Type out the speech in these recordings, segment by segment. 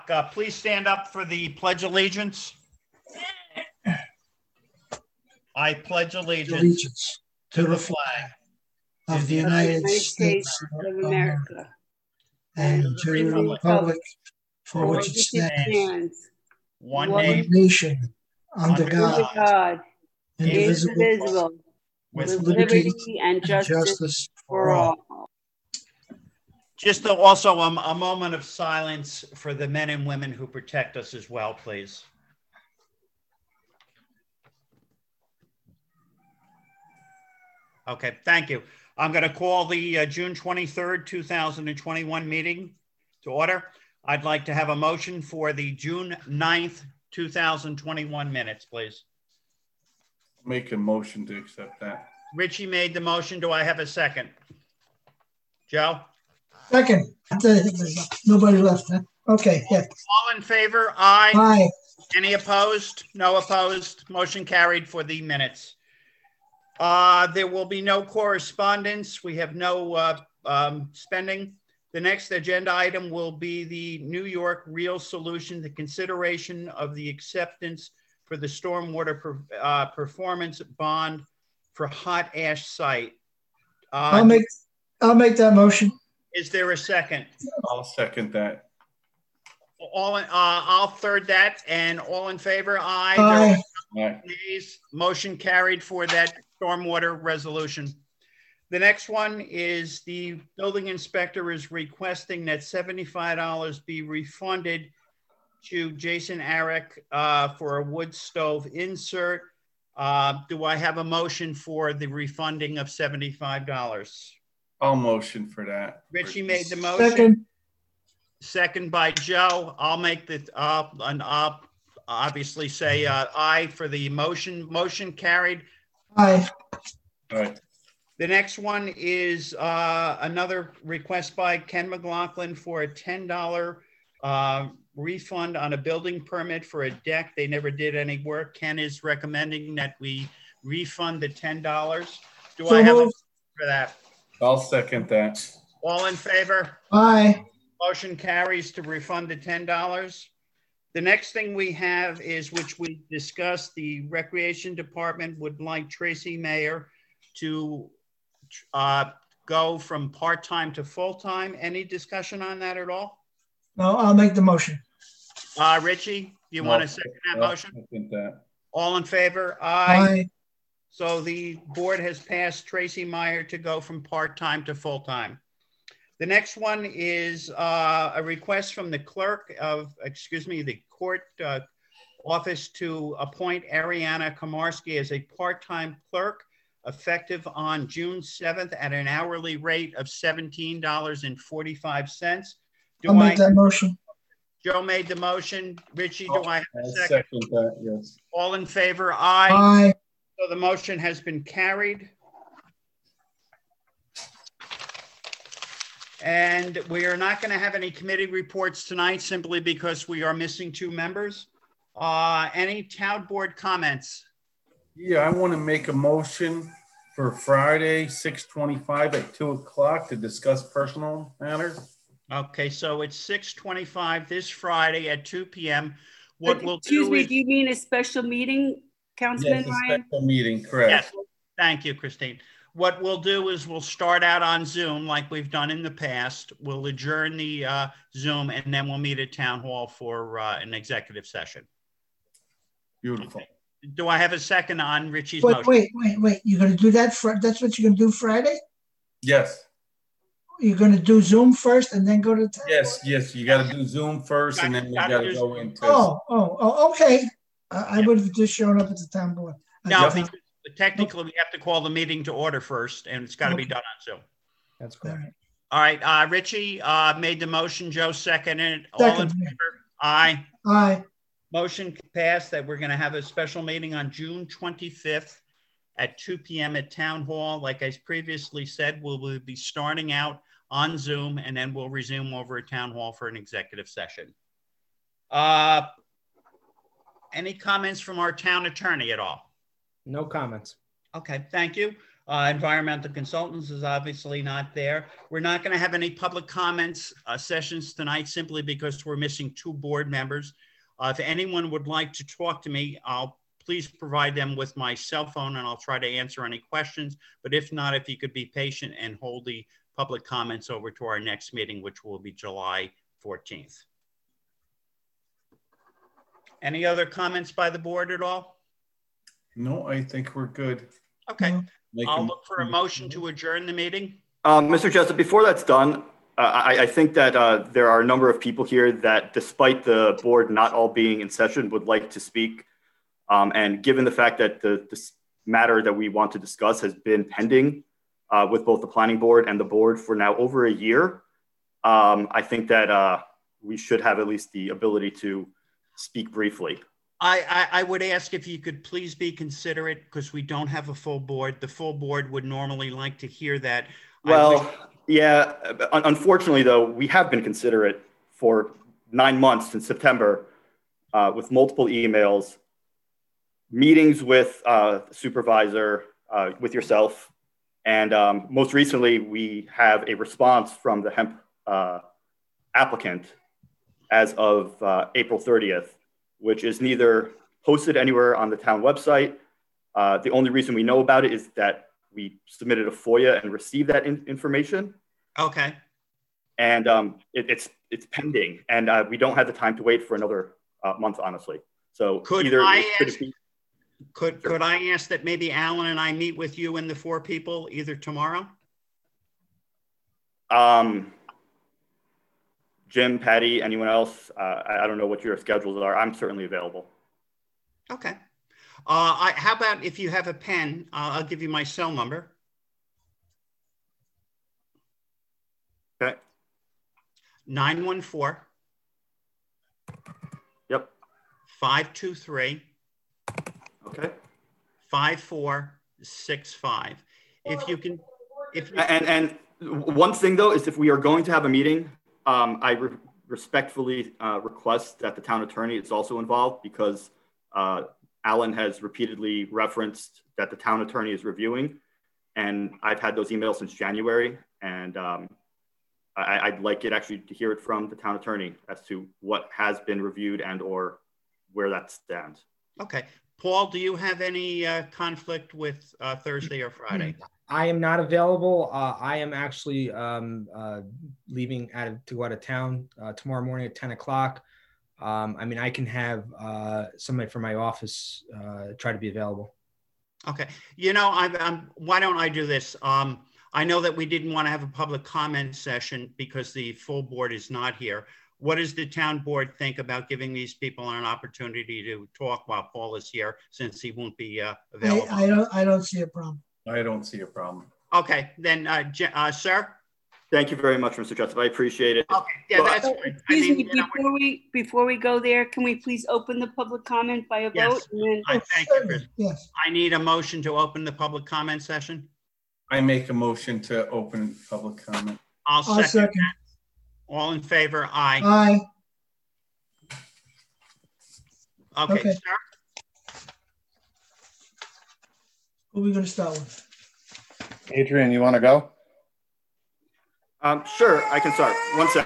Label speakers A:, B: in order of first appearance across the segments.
A: Please stand up for the Pledge of Allegiance. I pledge allegiance
B: to the flag of the United States of America and to the republic for which it stands, one nation, under God, indivisible, with liberty and justice for all.
A: Just also a moment of silence for the men and women who protect us as well, please. Okay, thank you. I'm going to call the June 23rd, 2021 meeting to order. I'd like to have a motion for the June 9th, 2021 minutes, please.
C: Make a motion to accept that.
A: Richie made the motion. Do I have a second? Joe?
B: Second. Nobody left, huh? Okay, yeah.
A: All in favor? Aye.
B: Aye.
A: Any opposed? No opposed. Motion carried for the minutes. There will be no correspondence. We have no spending. The next agenda item will be the New York Real Solution, the consideration of the acceptance for the stormwater performance bond for hot ash site.
B: I'll make that motion.
A: Is there a second?
C: I'll second that.
A: I'll third that, and all in favor? Aye.
B: Aye.
C: Aye.
A: Please. Motion carried for that stormwater resolution. The next one is the building inspector is requesting that $75 be refunded to Jason Arick for a wood stove insert. Do I have a motion for the refunding of $75?
C: I'll motion for that.
A: Richie made the motion.
B: Second.
A: Second by Joe. I'll make the, and I'll obviously say aye for the motion. Motion carried.
B: Aye.
C: All right.
A: The next one is another request by Ken McLaughlin for a $10 refund on a building permit for a deck. They never did any work. Ken is recommending that we refund the $10. Do I have a motion for that?
C: I'll second that.
A: All in favor?
B: Aye.
A: Motion carries to refund the $10. The next thing we have is, which we discussed, the Recreation Department would like Tracy Mayer to go from part-time to full-time. Any discussion on that at all?
B: No, I'll make the motion.
A: Richie, you want to second that motion?
C: Second that.
A: All in favor?
B: Aye.
A: So the board has passed Tracy Meyer to go from part-time to full-time. The next one is a request from the clerk of, the court office to appoint Ariana Komarski as a part-time clerk effective on June 7th at an hourly rate of $17.45.
B: I'll make that motion.
A: Joe made the motion. Richie, do I have a second?
C: Second that, yes.
A: All in favor? Aye.
B: Aye.
A: So the motion has been carried. And we are not going to have any committee reports tonight simply because we are missing 2 members. Any town board comments?
C: Yeah, I want to make a motion for Friday, 6/25 at 2 o'clock to discuss personal matters.
A: Okay, so it's 6/25 this Friday at 2 p.m.
D: Excuse me, do you mean a special meeting, Councilman
C: Yes,
D: Ryan?
C: a special meeting, correct.
A: Yes, thank you, Christine. What we'll do is we'll start out on Zoom like we've done in the past. We'll adjourn the Zoom and then we'll meet at Town Hall for an executive session.
C: Beautiful.
A: Okay. Do I have a second on Richie's motion?
B: Wait. You're going to do that? That's what you're going to do Friday?
C: Yes.
B: You're going to do Zoom first and then go to town?
C: Yes. You got to do Zoom first and then we got to go into.
B: Oh, okay. I would have just shown up at the town board.
A: No, because technically we have to call the meeting to order first and it's got to be done on Zoom.
B: That's correct.
A: All right. Richie made the motion. Joe seconded it. All in favor? Aye.
B: Aye.
A: Motion passed that we're going to have a special meeting on June 25th at 2 p.m. at Town Hall. Like I previously said, we'll be starting out on Zoom and then we'll resume over at Town Hall for an executive session. Any comments from our town attorney at all?
E: No comments.
A: Okay, thank you. Environmental Consultants is obviously not there. We're not going to have any public comments sessions tonight simply because we're missing 2 board members. If anyone would like to talk to me, please provide them with my cell phone and I'll try to answer any questions. But if not, if you could be patient and hold the public comments over to our next meeting, which will be July 14th. Any other comments by the board at all?
C: No, I think we're good.
A: Okay, I'll look for a motion to adjourn the meeting.
E: Mr. Jessup, before that's done, I think that there are a number of people here that, despite the board not all being in session, would like to speak. And given the fact that this matter that we want to discuss has been pending with both the planning board and the board for now over a year, I think that we should have at least the ability to speak briefly.
A: I would ask if you could please be considerate because we don't have a full board. The full board would normally like to hear that.
E: Well, yeah, unfortunately, though, we have been considerate for 9 months since September with multiple emails, meetings with supervisor, with yourself. And most recently, we have a response from the hemp applicant as of April 30th, which is neither posted anywhere on the town website. The only reason we know about it is that we submitted a FOIA and received that information.
A: Okay.
E: And it's pending, and we don't have the time to wait for another month, honestly. So
A: could I ask that maybe Alan and I meet with you and the 4 people either tomorrow? Jim, Patty, anyone else? I don't know what your schedules are. I'm certainly available. Okay. How about if you have a pen, I'll give you my cell number. Okay. 914. Yep. 523. Okay. 5465. If you can, and one thing though is if we are going to have a meeting, I respectfully request that the town attorney is also involved because Alan has repeatedly referenced that the town attorney is reviewing, and I've had those emails since January, and I'd like it actually to hear it from the town attorney as to what has been reviewed and or where that stands. Okay. Paul, do you have any conflict with Thursday or Friday?
F: I am not available. I am actually leaving to go out of town tomorrow morning at 10 o'clock. I mean, I can have somebody from my office try to be available. Okay. You know, why don't I do this? I know that we didn't want to have a public comment session because the full board is not here. What does the town board think about giving these people an opportunity to talk while Paul is here, since he won't be available?
B: I don't see a problem.
C: I don't see a problem.
A: Okay, then, sir.
E: Thank you very much, Mr. Jessup. I appreciate it.
A: Okay, yeah, that's fine.
D: Excuse me, before we go there, can we please open the public comment by a vote?
A: Yes. Thank you.
B: Yes.
A: I need a motion to open the public comment session.
C: I make a motion to open public comment.
A: I'll second that. All in favor? Aye.
B: Aye.
A: Okay, sir.
B: Who are we going to start with?
G: Adrian, you want to go?
E: Sure, I can start.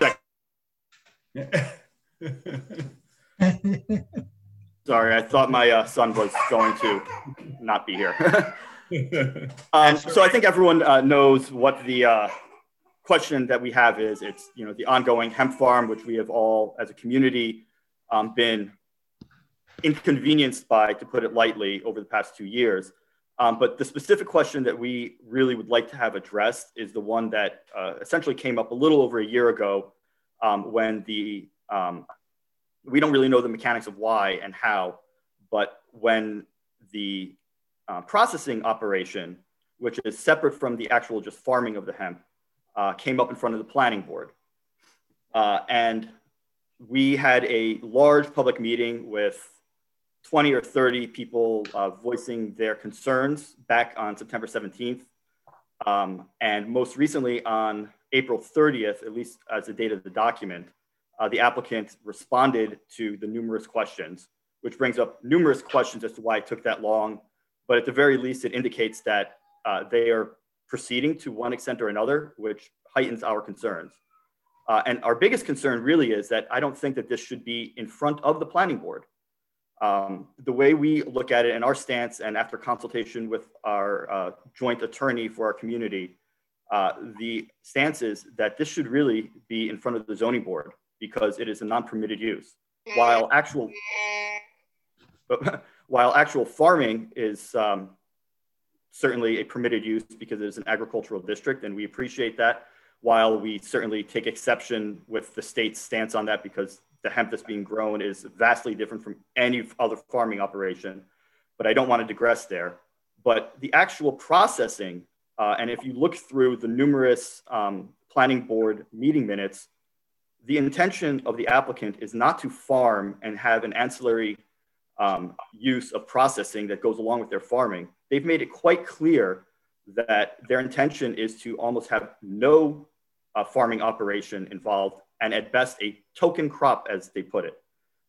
E: 1 second. Sorry, I thought my son was going to not be here. So I think everyone knows what the question that we have is. It's, you know, the ongoing hemp farm, which we have all as a community been inconvenienced by, to put it lightly, over the past 2 years. But the specific question that we really would like to have addressed is the one that essentially came up a little over a year ago when we don't really know the mechanics of why and how, but when the processing operation, which is separate from the actual just farming of the hemp, came up in front of the planning board. And we had a large public meeting with 20 or 30 people voicing their concerns back on September 17th. And most recently on April 30th, at least as the date of the document, the applicant responded to the numerous questions, which brings up numerous questions as to why it took that long. But at the very least, it indicates that they are proceeding to one extent or another, which heightens our concerns. And our biggest concern really is that I don't think that this should be in front of the planning board. The way we look at it and our stance, and after consultation with our joint attorney for our community, the stance is that this should really be in front of the zoning board because it is a non-permitted use. While actual farming is certainly a permitted use because it is an agricultural district, and we appreciate that. While we certainly take exception with the state's stance on that because the hemp that's being grown is vastly different from any other farming operation, but I don't want to digress there. But the actual processing, and if you look through the numerous planning board meeting minutes, the intention of the applicant is not to farm and have an ancillary use of processing that goes along with their farming. They've made it quite clear that their intention is to almost have no farming operation involved, and at best a token crop, as they put it.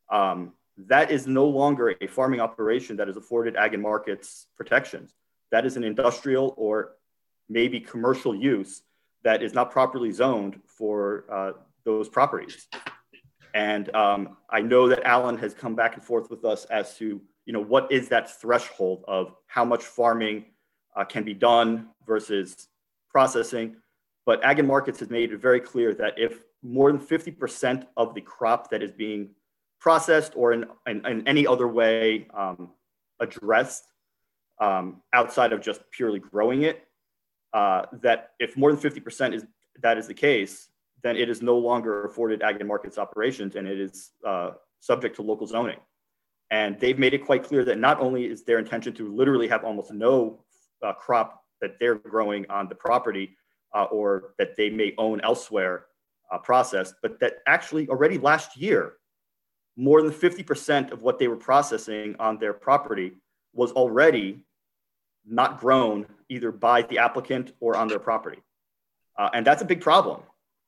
E: That is no longer a farming operation that is afforded ag and markets protections. That is an industrial or maybe commercial use that is not properly zoned for those properties. And I know that Alan has come back and forth with us as to, what is that threshold of how much farming can be done versus processing. But Ag and Markets has made it very clear that if more than 50% of the crop that is being processed or in any other way addressed outside of just purely growing it, that if more than 50% is the case, then it is no longer afforded Ag and Markets operations, and it is subject to local zoning. And they've made it quite clear that not only is their intention to literally have almost no crop that they're growing on the property or that they may own elsewhere processed, but that actually already last year, more than 50% of what they were processing on their property was already not grown either by the applicant or on their property. And that's a big problem.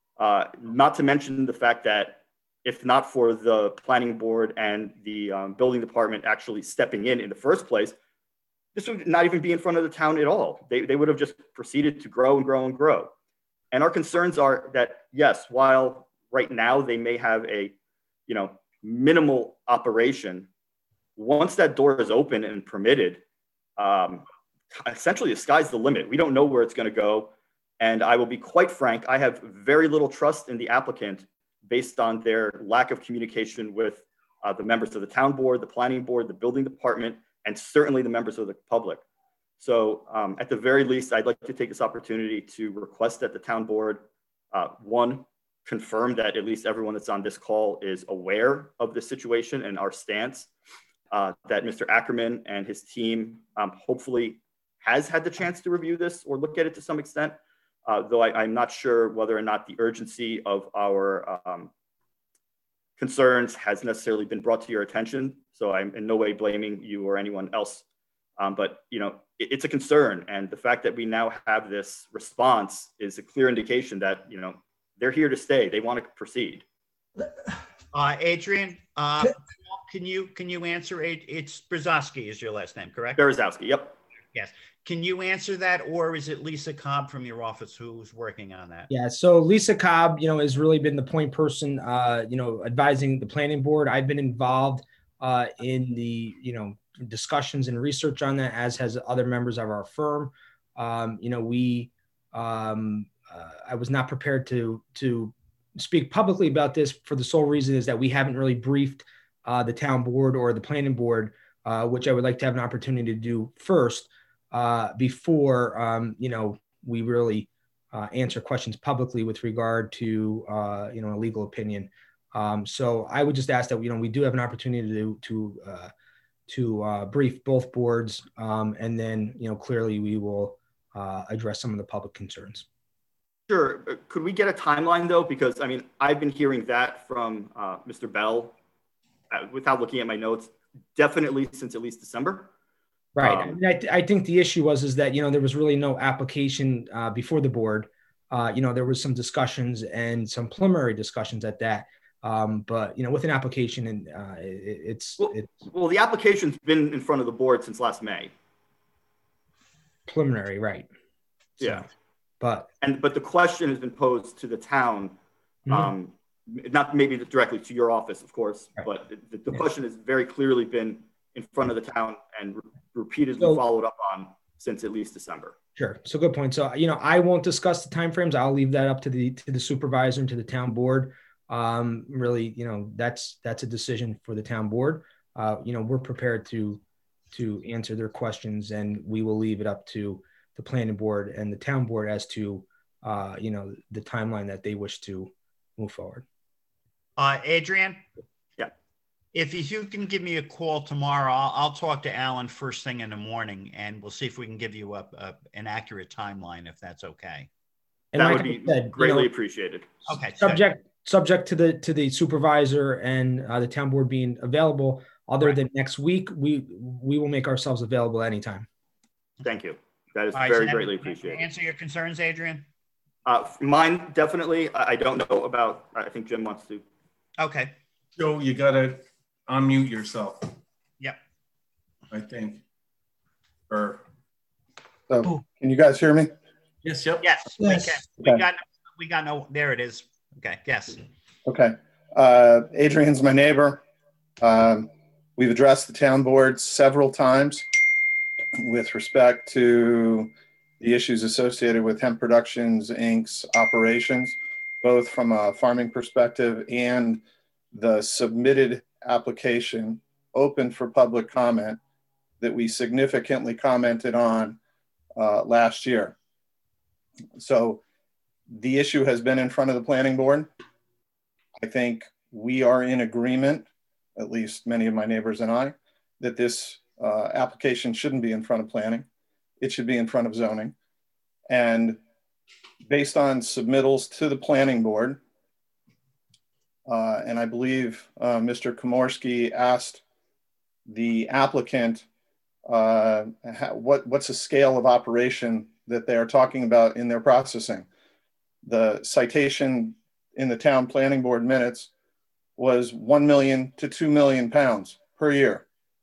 E: Not to mention the fact that if not for the planning board and the building department actually stepping in the first place, this would not even be in front of the town at all. They would have just proceeded to grow and grow and grow. And our concerns are that, yes, while right now they may have a, minimal operation, once that door is open and permitted, essentially the sky's the limit. We don't know where it's going to go. And I will be quite frank, I have very little trust in the applicant based on their lack of communication with the members of the town board, the planning board, the building department, and certainly the members of the public. So at the very least, I'd like to take this opportunity to request that the town board, one, confirm that at least everyone that's on this call is aware of the situation and our stance, that Mr. Ackerman and his team hopefully has had the chance to review this or look at it to some extent. Though I'm not sure whether or not the urgency of our concerns has necessarily been brought to your attention. So I'm in no way blaming you or anyone else. But, it's a concern. And the fact that we now have this response is a clear indication that, they're here to stay. They want to proceed.
A: Adrian, can you answer? It's Brzezowski is your last name, correct?
E: Brzezowski, yep.
A: Yes. Can you answer that, or is it Lisa Cobb from your office who's working on that?
F: Yeah, so Lisa Cobb, has really been the point person, advising the planning board. I've been involved in the, discussions and research on that, as has other members of our firm. I was not prepared to speak publicly about this for the sole reason is that we haven't really briefed the town board or the planning board, which I would like to have an opportunity to do first. Before we really answer questions publicly with regard to a legal opinion. So I would just ask that we do have an opportunity to brief both boards, and then clearly we will address some of the public concerns.
E: Sure. Could we get a timeline though? Because I've been hearing that from Mr. Bell without looking at my notes, definitely since at least December.
F: Right. I think the issue is that, there was really no application before the board. There was some discussions and some preliminary discussions at that. But, with an application and
E: well, the application's been in front of the board since last May.
F: preliminary, right? So,
E: Yeah.
F: But
E: the question has been posed to the town, not maybe directly to your office, of course, right. But the question has very clearly been in front of the town and repeatedly followed up on since at least December.
F: Sure. So good point. So, I won't discuss the timeframes. I'll leave that up to the supervisor and to the town board. Really, that's a decision for the town board. We're prepared to answer their questions, and we will leave it up to the planning board and the town board as to, the timeline that they wish to move forward.
A: Adrian?
E: Yeah.
A: If you can give me a call tomorrow, I'll talk to Alan first thing in the morning, and we'll see if we can give you an accurate timeline, if that's okay.
F: And
E: that would be greatly appreciated.
A: Okay.
F: Subject to the supervisor and the town board being available. Other than next week, we will make ourselves available anytime.
E: Thank you. That is very greatly appreciated.
A: Answer your concerns, Adrian?
E: Mine, definitely. I don't know about, I think Jim wants to.
A: Okay.
C: Joe, you got to unmute yourself.
A: Yep.
C: I think.
G: So, can you guys hear me?
C: Yes. Yep.
A: Yes.
B: Yes.
A: We got no, there it is. Okay. Yes.
G: Okay. Adrian's my neighbor. We've addressed the town board several times with respect to the issues associated with Hemp Productions Inc.'s operations, both from a farming perspective and the submitted application open for public comment that we significantly commented on last year. So the issue has been in front of the planning board. I think we are in agreement, at least many of my neighbors and I, that this application shouldn't be in front of planning. It should be in front of zoning. And based on submittals to the planning board, and I believe Mr. Komorski asked the applicant what's a scale of operation that they are talking about in their processing. The citation in the town planning board minutes was 1 million to 2 million pounds per year.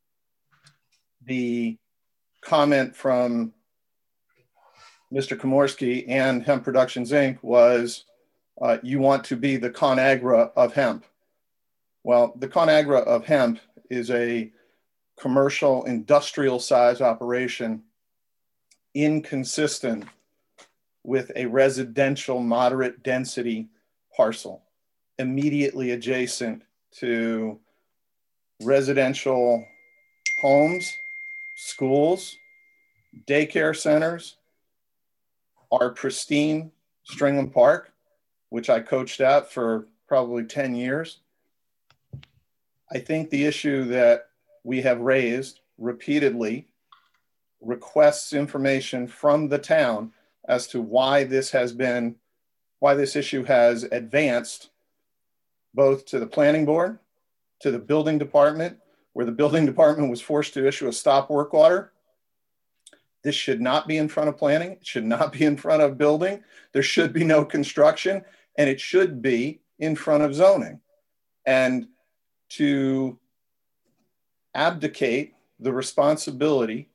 G: The comment from Mr. Komorski and Hemp Productions Inc. was, you want to be the ConAgra of hemp. Well, the ConAgra of hemp is a commercial industrial size operation inconsistent with a residential moderate density parcel immediately adjacent to residential homes, schools, daycare centers, our pristine Stringham Park, which I coached at for probably 10 years. I think the issue that we have raised repeatedly requests information from the town as to why this issue has advanced both to the planning board, to the building department, where the building department was forced to issue a stop work order. This should not be in front of planning. It should not be in front of building. There should be no construction, and it should be in front of zoning. And to abdicate the responsibility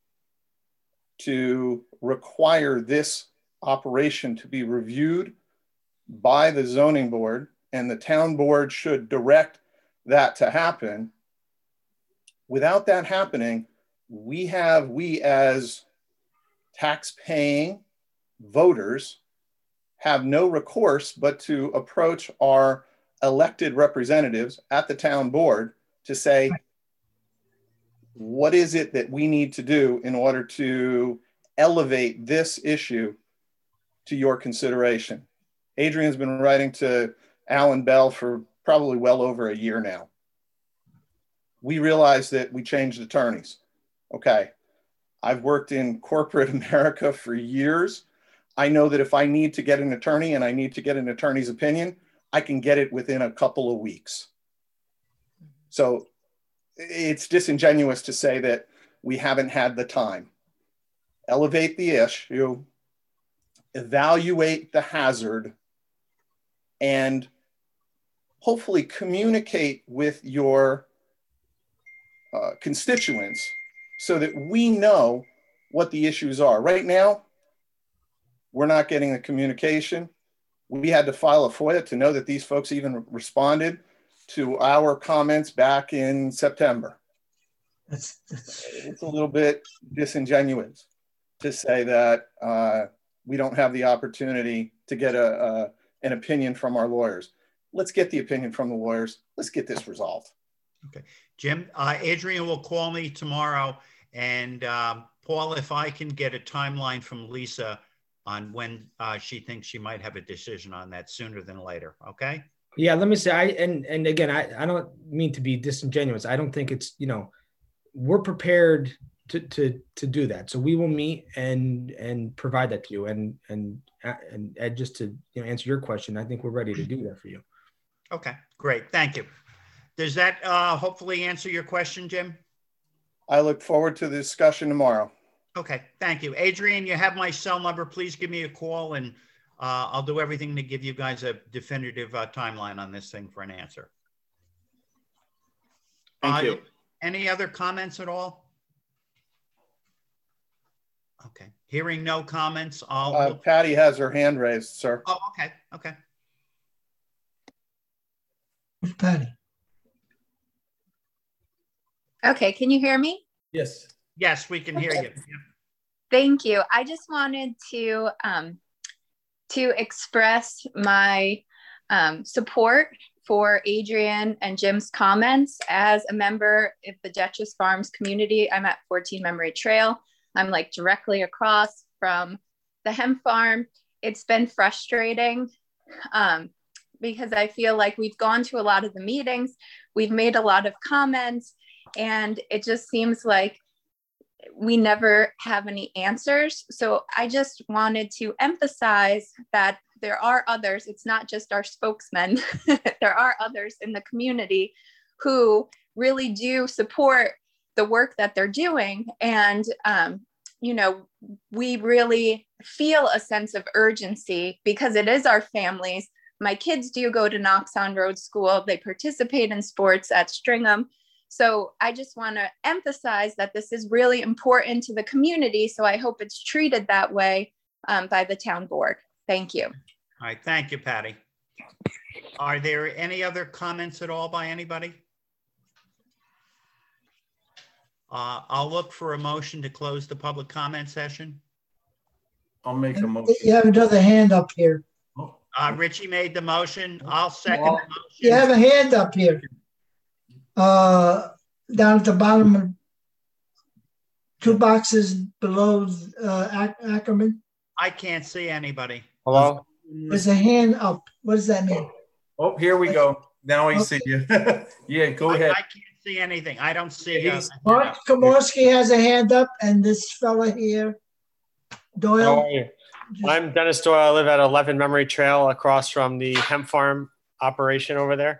G: to require this operation to be reviewed by the zoning board, and the town board should direct that to happen. Without that happening, we as tax-paying voters have no recourse but to approach our elected representatives at the town board to say, what is it that we need to do in order to elevate this issue to your consideration? Adrian's been writing to Alan Bell for probably well over a year now. We realized that we changed attorneys. Okay, I've worked in corporate America for years. I know that if I need to get an attorney and I need to get an attorney's opinion, I can get it within a couple of weeks. So it's disingenuous to say that we haven't had the time. Elevate the issue, evaluate the hazard, and hopefully communicate with your constituents so that we know what the issues are. Right now, we're not getting the communication. We had to file a FOIA to know that these folks even responded to our comments back in September.
B: That's
G: It's a little bit disingenuous to say that we don't have the opportunity to get an opinion from our lawyers. Let's get the opinion from the lawyers. Let's get this resolved.
A: Okay, Jim, Adrian will call me tomorrow, and Paul, if I can get a timeline from Lisa on when she thinks she might have a decision on that sooner than later. Okay.
F: Yeah, let me say, and again, I don't mean to be disingenuous. I don't think it's, we're prepared to do that. So we will meet and provide that to you. And Ed, just to answer your question, I think we're ready to do that for you.
A: Okay, great. Thank you. Does that hopefully answer your question, Jim?
G: I look forward to the discussion tomorrow.
A: Okay, thank you. Adrian, you have my cell number. Please give me a call, and I'll do everything to give you guys a definitive timeline on this thing for an answer.
E: Thank you.
A: Any other comments at all? Okay, hearing no comments,
G: Patty has her hand raised, sir.
A: Oh, okay, okay.
B: Who's Patty?
H: Okay, can you hear me?
C: Yes.
A: Yes, we can hear you.
H: Thank you. I just wanted to express my support for Adrian and Jim's comments. As a member of the Dutchess Farms community, I'm at 14 Memory Trail. I'm like directly across from the hemp farm. It's been frustrating because I feel like we've gone to a lot of the meetings, we've made a lot of comments, and it just seems like we never have any answers. So I just wanted to emphasize that there are others, it's not just our spokesmen, there are others in the community who really do support the work that they're doing. And, we really feel a sense of urgency because it is our families. My kids do go to Knox on Road School. They participate in sports at Stringham. So I just want to emphasize that this is really important to the community. So I hope it's treated that way by the town board. Thank you.
A: All right. Thank you, Patty. Are there any other comments at all by anybody? I'll look for a motion to close the public comment session.
C: I'll make a motion.
B: You have another hand up here.
A: Richie made the motion. I'll second the motion.
B: You have a hand up here. Down at the bottom, 2 boxes below Ackerman.
A: I can't see anybody.
I: Hello?
B: There's a hand up. What does that mean?
C: Oh, here we go. Now I see you. Yeah, go ahead.
A: I can't see anything. I don't see.
B: Mark Komorski has a hand up, and this fella here, Doyle.
I: How are you? I'm Dennis Doyle. I live at 11 Memory Trail across from the hemp farm operation over there.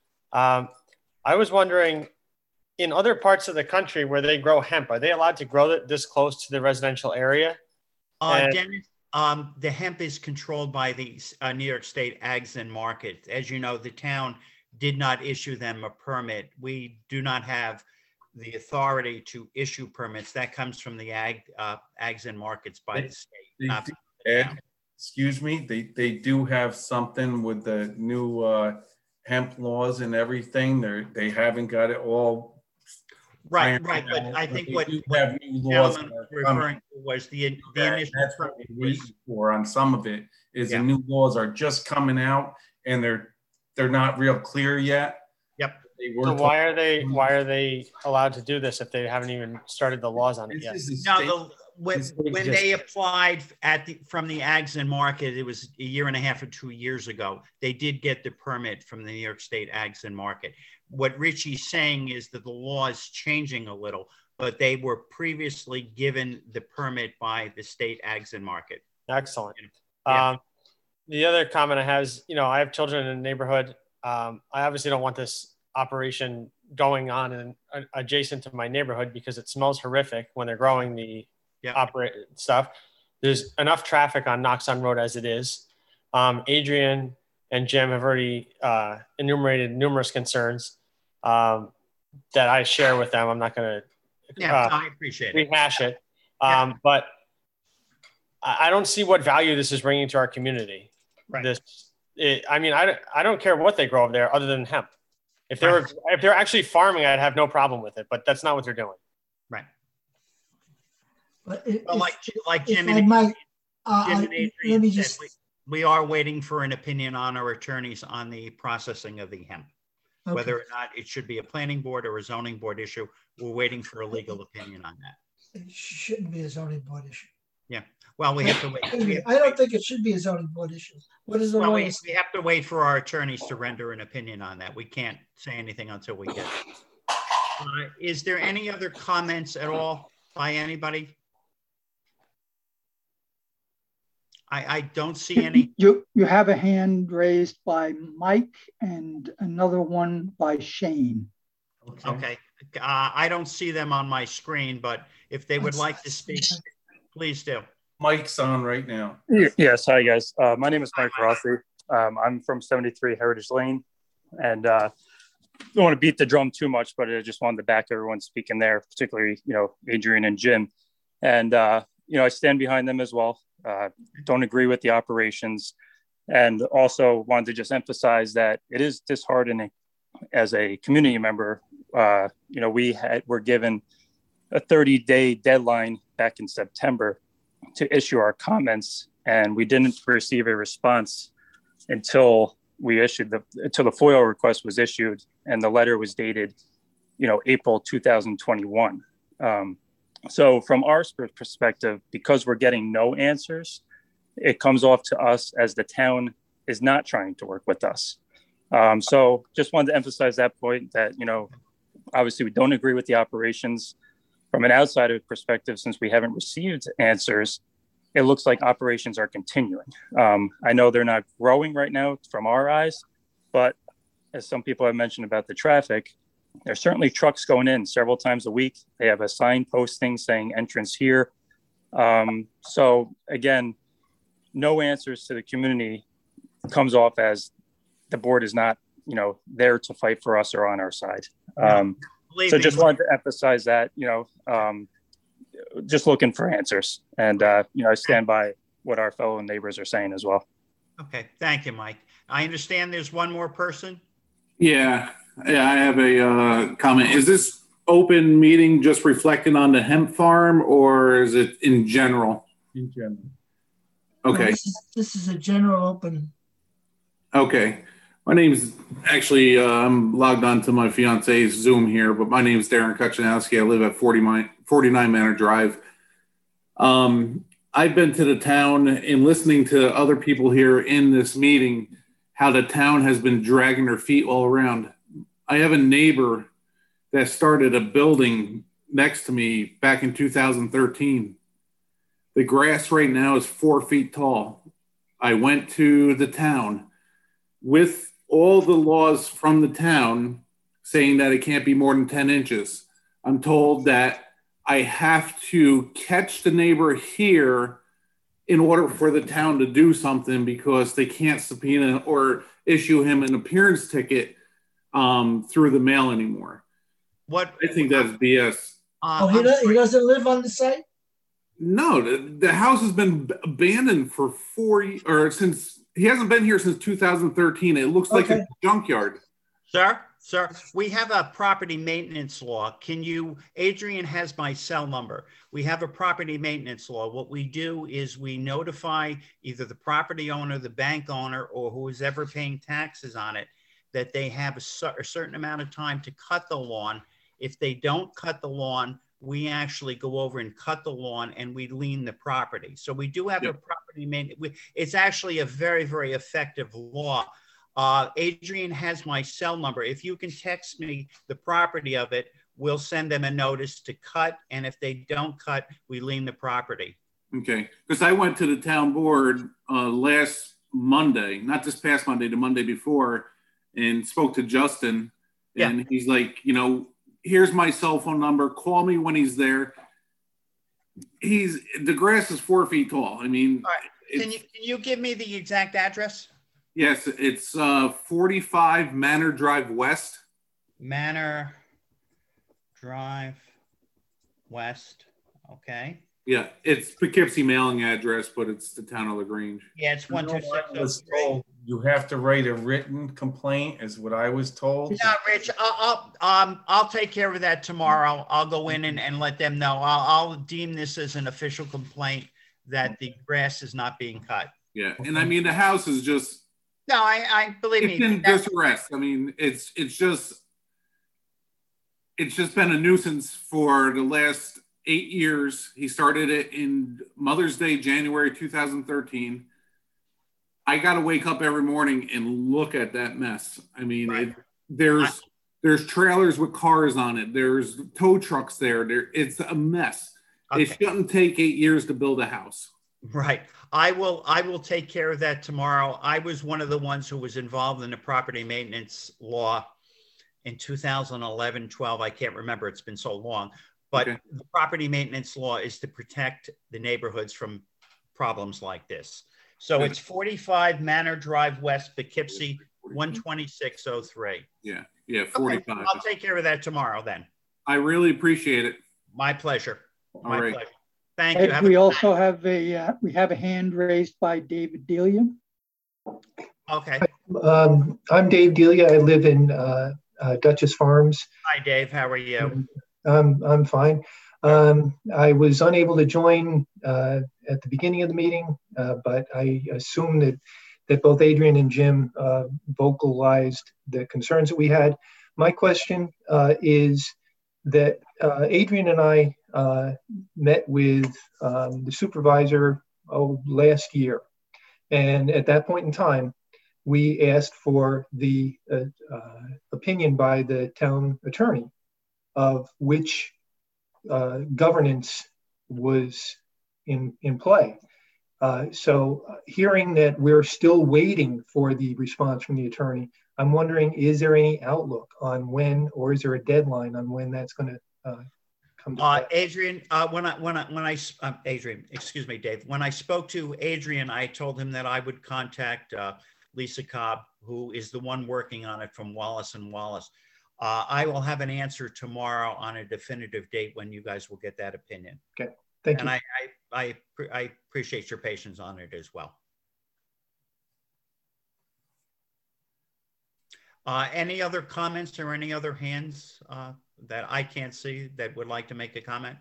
I: I was wondering, in other parts of the country where they grow hemp, are they allowed to grow it this close to the residential area?
A: Dennis, the hemp is controlled by the New York State Ags and Market. As you know, the town did not issue them a permit. We do not have the authority to issue permits. That comes from the Ags and Markets by the state. Not the town.
C: Excuse me, they do have something with the new hemp laws and everything. They haven't got it all
A: right. But I think what
C: have new laws
A: gentleman was referring to was the initial.
C: That's what we're waiting for on some of it. Is the new laws are just coming out and they're not real clear yet.
A: Yep.
I: So why are they allowed to do this if they haven't even started the laws on it yet?
A: No, when they applied from the Ags and Market, it was a year and a half or 2 years ago. They did get the permit from the New York State Ags and Market. What Richie's saying is that the law is changing a little, but they were previously given the permit by the state Ags and Market.
I: Excellent.
A: Yeah.
I: The other comment I have is, I have children in the neighborhood. I obviously don't want this operation going on and adjacent to my neighborhood because it smells horrific when they're growing the stuff. There's enough traffic on Knox on Road as it is. Adrian and Jim have already enumerated numerous concerns that I share with them. I'm not going to
A: I appreciate
I: rehash it. But I don't see what value this is bringing to our community.
A: Right.
I: I don't care what they grow over there other than hemp. If they're actually farming, I'd have no problem with it, but that's not what they're doing.
A: Right.
B: But
A: like Jim
B: and Adrian said,
A: we are waiting for an opinion on our attorneys on the processing of the hemp. Okay. Whether or not it should be a planning board or a zoning board issue, we're waiting for a legal opinion on that.
B: It shouldn't be a zoning board issue.
A: Yeah. Well, we have to wait.
B: I don't think it should be a zoning board issue. What is the law?
A: We have to wait for our attorneys to render an opinion on that. We can't say anything until we get it. Is there any other comments at all by anybody? I don't see any.
J: You have a hand raised by Mike and another one by Shane.
A: Okay. I don't see them on my screen, but if they would like to speak, please do.
C: Mike's on right now.
K: Yes. Hi, guys. My name is Mike Rossi. I'm from 73 Heritage Lane, and I don't want to beat the drum too much, but I just wanted to back everyone speaking there, particularly, Adrian and Jim. And, I stand behind them as well. Don't agree with the operations, and also wanted to just emphasize that it is disheartening as a community member. We're given a 30-day deadline back in September to issue our comments, and we didn't receive a response until the FOIL request was issued, and the letter was dated, April 2021. So from our perspective, because we're getting no answers, it comes off to us as the town is not trying to work with us. So just wanted to emphasize that point that, obviously we don't agree with the operations. From an outsider perspective, since we haven't received answers, it looks like operations are continuing. I know they're not growing right now from our eyes, but as some people have mentioned about the traffic, there's certainly trucks going in several times a week. They have a sign posting saying entrance here. So again, no answers to the community comes off as the board is not, there to fight for us or on our side. So just wanted to emphasize that, just looking for answers. And, I stand by what our fellow neighbors are saying as well.
A: Okay. Thank you, Mike. I understand there's one more person.
L: Yeah, I have a comment. Is this open meeting just reflecting on the hemp farm, or is it in general?
C: In general.
L: Okay.
B: No, this is a general open.
L: Okay. My name's actually, I'm logged on to my fiance's Zoom here, but my name is Darren Kuchanowski. I live at 49 Manor Drive. I've been to the town and listening to other people here in this meeting, how the town has been dragging their feet all around. I have a neighbor that started a building next to me back in 2013. The grass right now is 4 feet tall. I went to the town with all the laws from the town saying that it can't be more than 10 inches. I'm told that I have to catch the neighbor here in order for the town to do something because they can't subpoena or issue him an appearance ticket through the mail anymore.
A: I
L: think that's BS.
B: He doesn't live on the site?
L: No, the house has been abandoned for 4 years, or since he hasn't been here since 2013. It looks like a junkyard.
A: Sir, we have a property maintenance law. Adrian has my cell number. We have a property maintenance law. What we do is we notify either the property owner, the bank owner, or who is ever paying taxes on it, that they have a certain amount of time to cut the lawn. If they don't cut the lawn, we actually go over and cut the lawn and we lien the property. So we do have a property maintenance. It's actually a very, very effective law. Adrian has my cell number. If you can text me the property of it, we'll send them a notice to cut. And if they don't cut, we lien the property.
L: Okay. Because I went to the town board last Monday, not this past Monday, the Monday before, and spoke to Justin. And he's like, here's my cell phone number. Call me when he's there. The grass is 4 feet tall. I mean,
A: all right. Can you give me the exact address?
L: Yes, it's 45 Manor Drive West.
A: Manor Drive West. Okay.
L: Yeah, it's Poughkeepsie mailing address, but it's the town of LaGrange.
A: Yeah, it's 12603.
C: You have to write a written complaint, is what I was told.
A: No, Rich, I'll take care of that tomorrow. I'll go in and let them know. I'll deem this as an official complaint that the grass is not being cut.
L: Yeah, and I mean the house is just.
A: No, I believe me.
L: It's in disarrest. I mean, it's just been a nuisance for the last 8 years. He started it in Mother's Day, January 2013. I got to wake up every morning and look at that mess. I mean, right. There's trailers with cars on it. There's tow trucks there. It's a mess. Okay. It shouldn't take 8 years to build a house.
A: Right. I will take care of that tomorrow. I was one of the ones who was involved in the property maintenance law in 2011, 12. I can't remember. It's been so long. But okay. The property maintenance law is to protect the neighborhoods from problems like this. So it's 45 Manor Drive West, Poughkeepsie, 12603.
L: Yeah, 45.
A: Okay. I'll take care of that tomorrow then.
L: I really appreciate it.
A: My pleasure. My pleasure. Thank
J: you.
A: We
J: also have a hand raised by David Delia.
A: Okay.
M: I'm Dave Delia. I live in Dutchess Farms.
A: Hi, Dave. How are you?
M: I'm fine. I was unable to join at the beginning of the meeting, but I assume that both Adrian and Jim vocalized the concerns that we had. My question is that Adrian and I met with the supervisor last year. And at that point in time, we asked for the opinion by the town attorney of which governance was in play. So hearing that we're still waiting for the response from the attorney, I'm wondering, is there any outlook on when, or is there a deadline on when that's going to come to pass?
A: Adrian, Adrian, excuse me, Dave. When I spoke to Adrian, I told him that I would contact Lisa Cobb, who is the one working on it from Wallace and Wallace. I will have an answer tomorrow on a definitive date when you guys will get that opinion.
M: Okay, thank you.
A: And I appreciate your patience on it as well. Any other comments or any other hands that I can't see that would like to make a comment?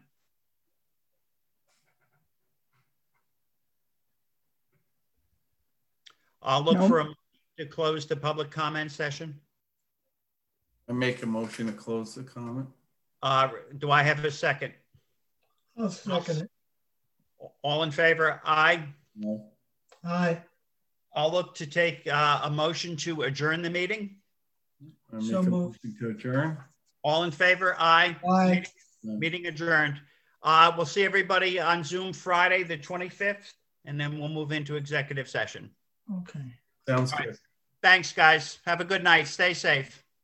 A: I'll look for a motion to close the public comment session.
C: I make a motion to close the comment.
A: Do I have a second?
B: I'll second it.
A: All in favor? Aye.
C: No.
B: Aye.
A: I'll look to take a motion to adjourn the meeting.
C: I make a motion to adjourn.
A: All in favor? Aye.
B: Aye.
A: Meeting adjourned. We'll see everybody on Zoom Friday, the 25th, and then we'll move into executive session.
B: Okay.
C: Sounds good.
A: Thanks, guys. Have a good night. Stay safe.